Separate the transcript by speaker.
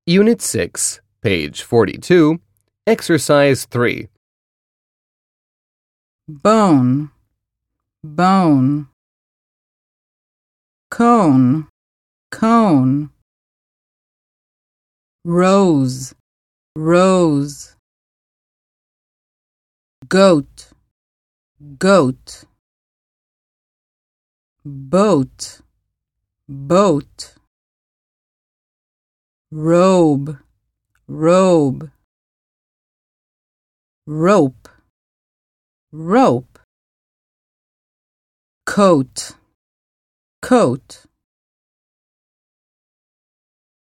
Speaker 1: Unit 6, page 42, Exercise 3.
Speaker 2: Bone, bone. Cone, cone. Rose, rose. Goat, goat. Boat, boat. Robe, robe. Rope, rope. Coat, coat.